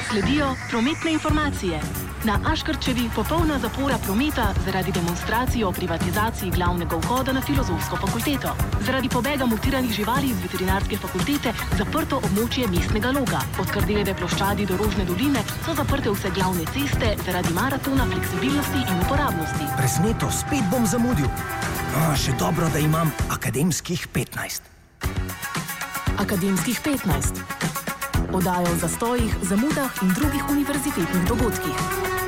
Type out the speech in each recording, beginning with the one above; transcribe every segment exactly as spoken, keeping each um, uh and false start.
Sledijo prometne informacije. Na Aškerčevi popolna zapora prometa zaradi demonstracije o privatizaciji glavnega vhoda na Filozofsko fakulteto. Zaradi pobega mutiranih živali iz veterinarske fakultete zaprto območje mestnega loga. Od Kardeljeve ploščadi do Rožne doline so zaprte vse glavne ceste zaradi maratona fleksibilnosti in uporabnosti. Presneto, spet bom zamudil. A, še dobro, da imam akademskih petnajst. Akademskih petnajst. Oddaja o zastojih, zamudah in drugih univerzitetnih dogodkih.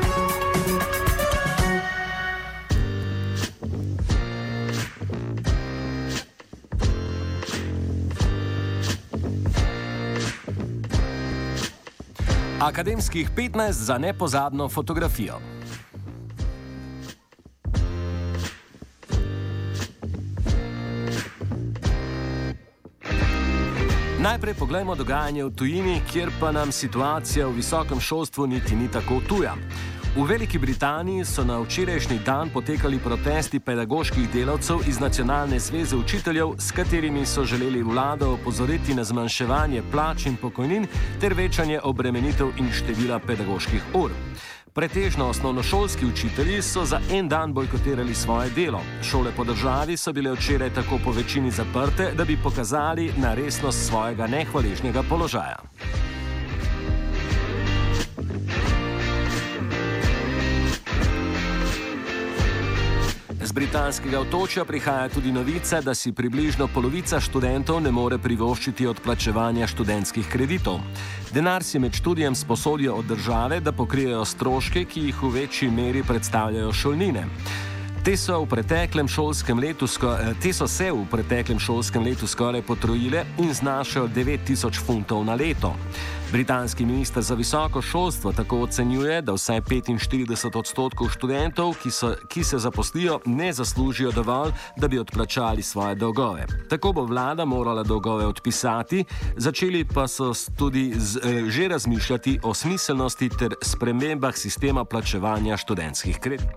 Akademskih petnajst za nepozabno fotografijo. Najprej poglejmo dogajanje v tujini, kjer pa nam situacija v visokem šolstvu niti ni tako tuja. V Veliki Britaniji so na včerajšnji dan potekali protesti pedagoških delavcev iz Nacionalne zveze učiteljev, s katerimi so želeli vlado opozoriti na zmanjševanje plač in pokojnin ter večanje obremenitev in števila pedagoških ur. Pretežno osnovnošolski učitelji so za en dan bojkotirali svoje delo. Šole po državi so bile včeraj tako po večini zaprte, da bi pokazali na resnost svojega nehvaležnega položaja. Z britanskega otočja prihaja tudi novica, da si približno polovica študentov ne more privoščiti odplačevanja študentskih kreditov. Denar si med študijem sposodijo od države, da pokrijejo stroške, ki jih v večji meri predstavljajo šolnine. Te so, v preteklem šolskem letu, te so se v preteklem šolskem letu skoraj potrojile in znašajo devet tisoč funtov na leto. Britanski minister za visoko šolstvo tako ocenjuje, da vsaj petinštirideset odstotkov študentov, ki, so, ki se zaposlijo, ne zaslužijo dovolj, da bi odplačali svoje dolgove. Tako bo vlada morala dolgove odpisati, začeli pa so tudi z, že razmišljati o smiselnosti ter spremembah sistema plačevanja študentskih kreditov.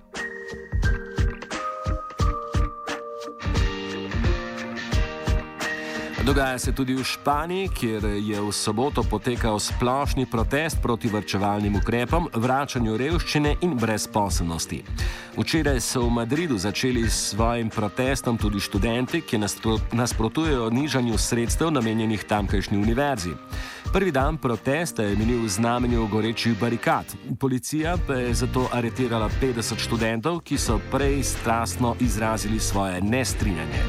Dogaja se tudi v Španiji, kjer je v soboto potekal splošni protest proti varčevalnim ukrepom, vračanju revščine in brezposelnosti. Včeraj so v Madridu začeli s svojim protestom tudi študenti, ki nasprotujejo nižanju sredstev namenjenih tamkajšnji univerzi. Prvi dan protesta je minil v znamenju gorečih barikad. Policija pa je zato aretirala petdeset študentov, ki so prej strastno izrazili svoje nestrinjanje.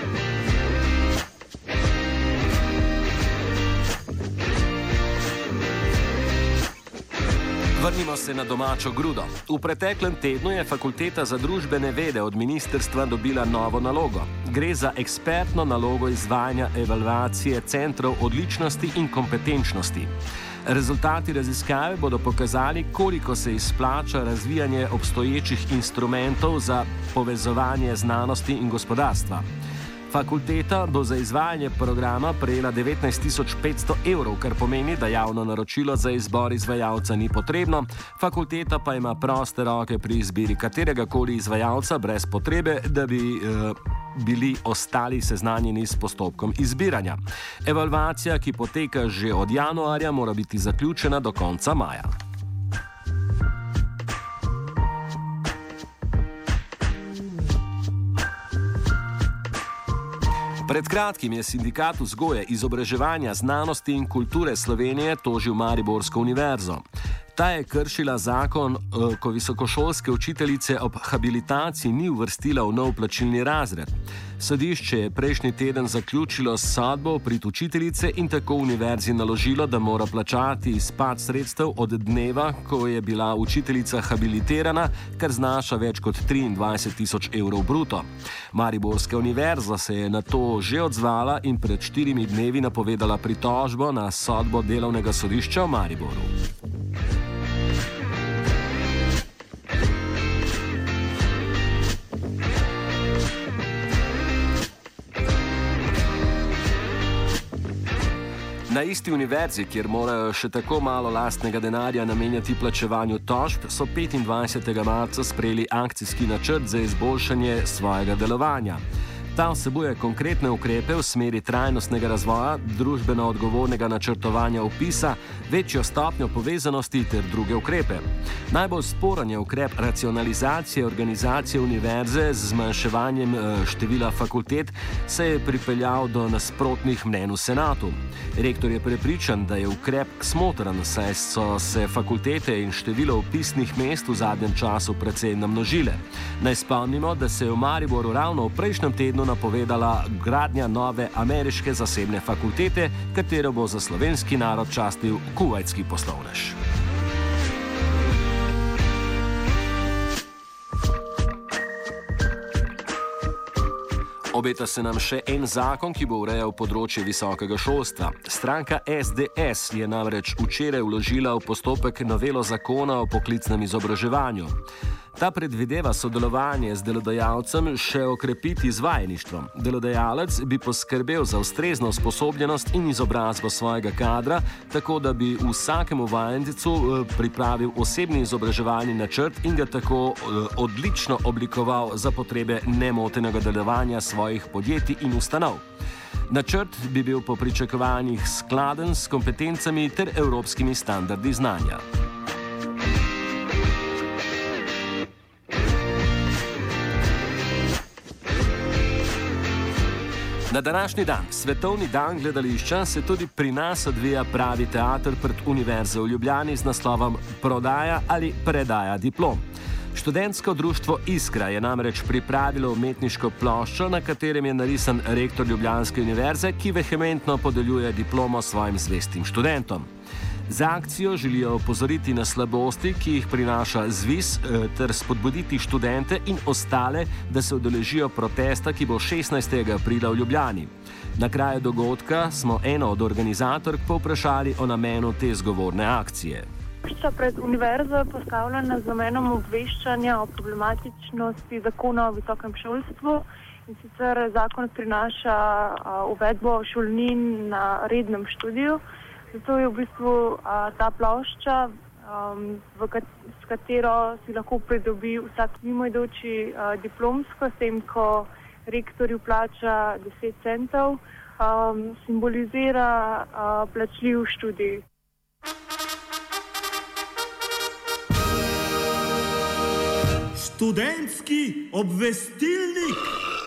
Vrnimo se na domačo grudo. V preteklem tednu je Fakulteta za družbene vede od ministrstva dobila novo nalogo. Gre za ekspertno nalogo izvajanja evalvacije centrov odličnosti in kompetenčnosti. Rezultati raziskave bodo pokazali, koliko se izplača razvijanje obstoječih instrumentov za povezovanje znanosti in gospodarstva. Fakulteta bo za izvajanje programa prejela devetnajst tisoč petsto evrov, kar pomeni, da javno naročilo za izbor izvajalca ni potrebno, fakulteta pa ima proste roke pri izbiri katerega koli izvajalca brez potrebe, da bi eh, bili ostali seznanjeni s postopkom izbiranja. Evalvacija, ki poteka že od januarja, mora biti zaključena do konca maja. Pred kratkim je Sindikat vzgoje, izobraževanja, znanosti in kulture Slovenije tožil Mariborsko univerzo. Ta je kršila zakon, ko visokošolske učiteljice ob habilitaciji ni uvrstila v nov plačilni razred. Sodišče je prejšnji teden zaključilo sodbo prid učiteljice in tako univerzi naložilo, da mora plačati izpad sredstev od dneva, ko je bila učiteljica habilitirana, kar znaša več kot triindvajset tisoč evrov bruto. Mariborska univerza se je na to že odzvala in pred štirimi dnevi napovedala pritožbo na sodbo delovnega sodišča v Mariboru. Na isti univerzi, kjer morajo še tako malo lastnega denarja namenjati plačevanju tožb, so petindvajsetega marca sprejeli akcijski načrt za izboljšanje svojega delovanja. Ta vsebuje konkretne ukrepe v smeri trajnostnega razvoja, družbeno odgovornega načrtovanja vpisa, večjo stopnjo povezanosti ter druge ukrepe. Najbolj sporen je ukrep racionalizacije organizacije univerze z zmanjševanjem števila fakultet, se je pripeljal do nasprotnih mnenj v senatu. Rektor je prepričan, da je ukrep smotrn, saj so se fakultete in število vpisnih mest v zadnjem času precej namnožile. Naj spomnimo, da se je v Mariboru ravno v prejšnjem tednu napovedala gradnja nove ameriške zasebne fakultete, katero bo za slovenski narod častil kuvajtski poslovnež. Obeta se nam še en zakon, ki bo urejal področje visokega šolstva. Stranka S D S je namreč včeraj vložila v postopek novelo zakona o poklicnem izobraževanju. Ta predvideva sodelovanje z delodajalcem še okrepiti z vajeništvom. Delodajalec bi poskrbel za ustrezno usposobljenost in izobrazbo svojega kadra, tako da bi vsakemu vajencu pripravil osebni izobraževalni načrt in ga tako odlično oblikoval za potrebe nemotenega delovanja svojih podjetij in ustanov. Načrt bi bil po pričakovanjih skladen s kompetencami ter evropskimi standardi znanja. Na današnji dan, svetovni dan gledališča, se tudi pri nas odvija pravi teater pred Univerzo v Ljubljani z naslovom Prodaja ali predaja diplom. Študentsko društvo Iskra je namreč pripravilo umetniško ploščo, na katerem je narisan rektor Ljubljanske univerze, ki vehementno podeljuje diplomo svojim zvestim študentom. Z akcijo želijo opozoriti na slabosti, ki jih prinaša ZVIS, ter spodbuditi študente in ostale, da se udeležijo protesta, ki bo šestnajstega aprila v Ljubljani. Na kraju dogodka smo eno od organizatork povprašali o namenu te zgovorne akcije. Plošča pred univerzo je postavljena z namenom obveščanja o problematičnosti zakona o visokem šolstvu, in sicer zakon prinaša uvedbo šolnin na rednem študiju. Zato je v bistvu a, ta plošča, um, v kat s katero si lahko pridobi vsak mimoidoči a, diplomsko, s tem, ko rektorju plača deset centov, um, simbolizira a, plačljiv študij. Študentski obvestilnik.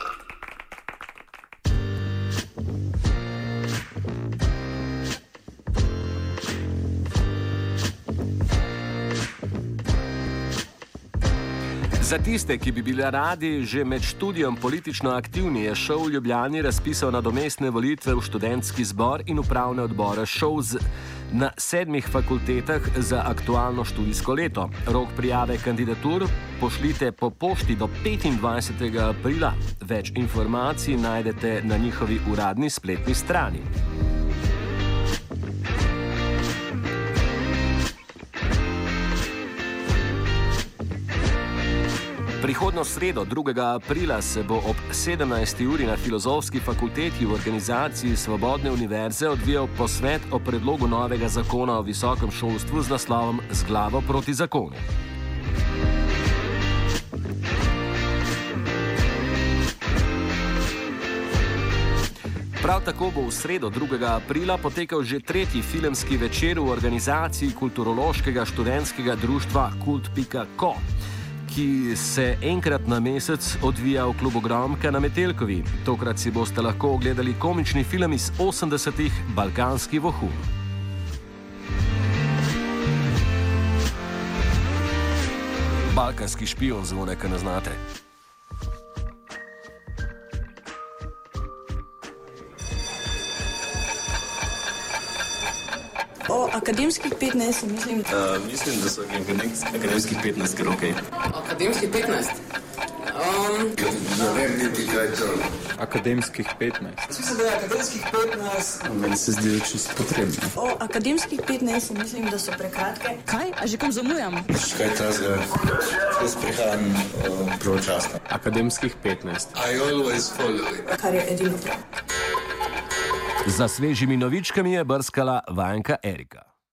Za tiste, ki bi bili radi že med študijem politično aktivni, je ŠOU v Ljubljani razpisal nadomestne volitve v študentski zbor in upravne odbore ŠOU na sedmih fakultetah za aktualno študijsko leto. Rok prijave kandidatur pošljite po pošti do petindvajsetega aprila. Več informacij najdete na njihovi uradni spletni strani. Prihodnjo sredo, drugega aprila, se bo ob sedemnajsti uri na Filozofski fakulteti v organizaciji Svobodne univerze odvijal posvet o predlogu novega zakona o visokem šolstvu z naslovom Z glavo proti zakonu. Prav tako bo v sredo, drugega aprila, potekal že tretji filmski večer v organizaciji kulturološkega študentskega društva kult pika ko, ki se enkrat na mesec odvija v klubu Gromka na Metelkovi. Tokrat si boste lahko ogledali komični film iz osemdesetih Balkanski vohun. Balkanski špion, zvone, kaj ne znate. O akademskih petnajst, mislim. Uh, mislim, da so akademskih petnajst, ker ok. Akademskih petnajst? Um, ne vem, niti kaj to. Akademskih petnajst. Mislim, da je akademskih petnajst. Meni se zdi čisto potrebno. O akademskih petnajst, mislim, da so prekratke. Kaj? A že kam zamujam? Kaj ta zdaj? Jaz prihajam uh, pravočasno. Akademskih petnajst. I always follow it. Kar je edino prav. Za svežimi novičkami je brskala vajenka Erika.